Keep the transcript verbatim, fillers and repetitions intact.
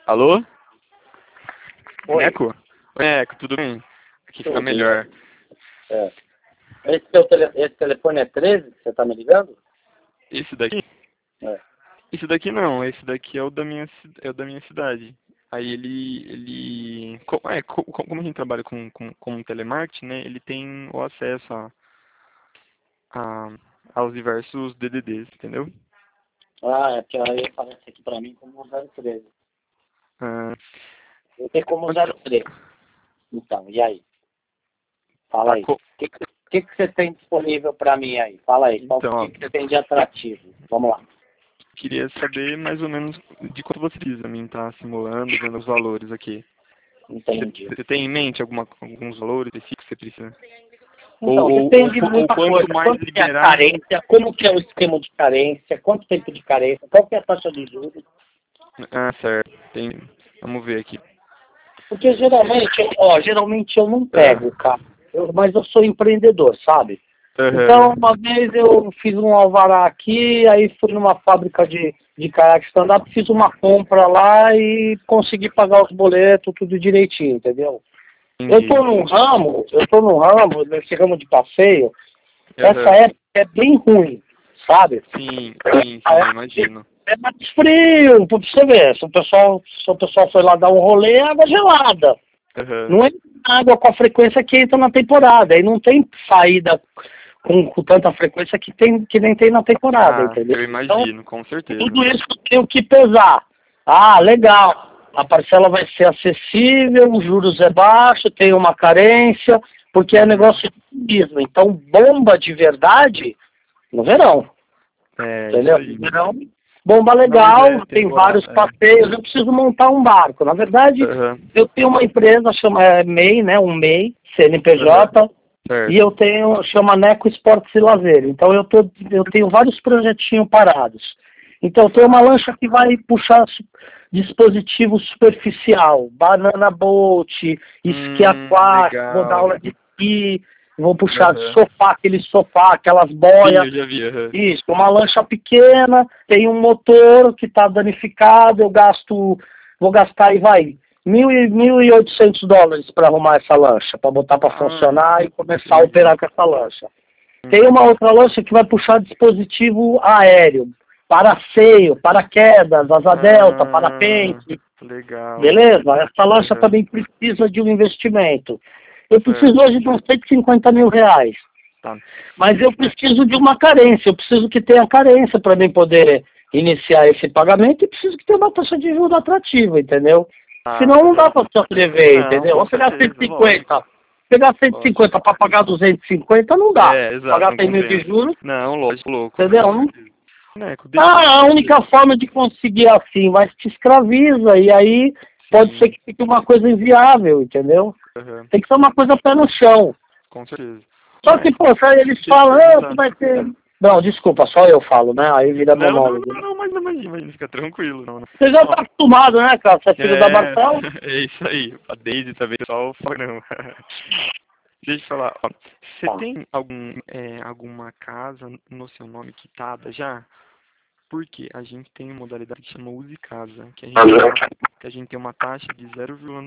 Alô? Oi. Eco? Oi, Eco, tudo bem? Aqui fica Tudo. melhor. É. Esse, teu tele... Esse telefone é treze que você tá me ligando? Esse daqui? É. Esse daqui não, esse daqui é o da minha, ci- é o da minha cidade. Aí ele, ele, co- é, co- co- como a gente trabalha com, com, com telemarketing, né, ele tem o acesso a, a, aos diversos D D Ds, entendeu? Ah, é porque aí aparece aqui pra mim como zero treze. Ah, Eu tenho como onde zero que- treze. Então, e aí? Fala tá, aí. O co- que, que, que que você tem disponível pra mim aí? Fala aí. Qual- então, O ó, que, que você tem de atrativo? Vamos lá. queria saber mais ou menos de quanto você precisa, mim tá simulando, vendo os valores aqui. Você, Entendi. você tem em mente alguma, alguns valores específicos que você precisa? Ou, Então, ou, ou, depende de ou muita quanto coisa. mais Quanto que é a liberar. carência? Como que é o esquema de carência? Quanto tempo de carência? Qual que é a taxa de juros? Ah, certo. Tem, vamos ver aqui. Porque geralmente, eu- ó, geralmente eu não Ah, pego o carro, eu- mas eu sou empreendedor, sabe? Então, aham. uma vez eu fiz um alvará aqui, aí fui numa fábrica de, de caiaque stand-up, fiz uma compra lá e consegui pagar os boletos, tudo direitinho, entendeu? Eu Entendi. tô num ramo, eu tô num ramo, nesse ramo de passeio, essa Aham. época é bem ruim, sabe? Sim, sim, A sim, eu época imagino. é mais frio, pra você ver, se o pessoal, se o pessoal foi lá dar um rolê, é água gelada. Aham. Não é água com a frequência que entra na temporada, aí não tem saída com, com tanta frequência que, tem, que nem tem na temporada, Ah, entendeu? eu Então, imagino, com certeza. tudo isso eu tenho que pesar. Ah, legal, a parcela vai ser acessível, os juros é baixo, tem uma carência, porque é Uhum. negócio de turismo. Então, bomba de verdade no verão, É, isso entendeu? aí. No verão, bomba Não, mas é legal, tem vários temporada, é. passeios, eu preciso montar um barco. Na verdade, Aham. eu tenho uma empresa, chama é, M E I, né, um M E I, Aham. C N P J, e Certo. eu tenho, chama Neco Esportes e Lazer. Então eu, tô, eu tenho vários projetinhos parados. Então eu tenho uma lancha que vai puxar su- dispositivo superficial, banana boat, esqui Hum, aquático, vou dar legal. aula de esqui, vou puxar Aham. sofá, aquele sofá, aquelas Sim, boias. eu já vi, aham. Isso, uma lancha pequena, tem um motor que está danificado, eu gasto, vou gastar aí vai, mil e, mil e oitocentos dólares para arrumar essa lancha, para botar para Ah, funcionar e começar a entendi. operar com essa lancha. Tem Uhum. uma outra lancha que vai puxar dispositivo aéreo, paraceio, paraquedas, asa delta, Ah, parapente, legal. beleza? Essa lancha Aham. também precisa de um investimento. Eu preciso Certo. hoje de uns cento e cinquenta mil reais. Tá. Mas eu preciso de uma carência, eu preciso que tenha carência para mim poder iniciar esse pagamento e preciso que tenha uma taxa de juros atrativa, entendeu? Ah, Senão não dá aham. para se atrever, Não, entendeu? com Ou pegar cento certeza, e cinquenta, lógico. pegar cento e Lógico. cinquenta para pagar duzentos e cinquenta não dá. É, exato, Pagar não cem mil de compensa. juros, Não, lógico, louco, com entendeu? Não- certeza. Neco, deixa eu Ah, a te... única forma de conseguir assim, mas te escraviza e aí pode ser Sim, que fique uma coisa inviável, entendeu? aham, Tem que ser uma coisa pé no chão. com certeza. Ô, Só que, Neco, poxa, aí eles deixa eu te falam, ah, você perguntar. vai ter. Não, desculpa, só eu falo, né? Aí vira Não, não, monólogo. não, não, mas imagina, imagina, fica tranquilo. Não, não. Você já Ó, tá acostumado, né, cara? Você é filho da é, Bartel? é isso aí. A Daisy também, só o não. Deixa eu falar, ó. Você Tá. tem algum, é, alguma casa no seu nome quitada já? Porque a gente tem uma modalidade que chama Use Casa, que a gente tem uma, que a gente tem uma taxa de zero vírgula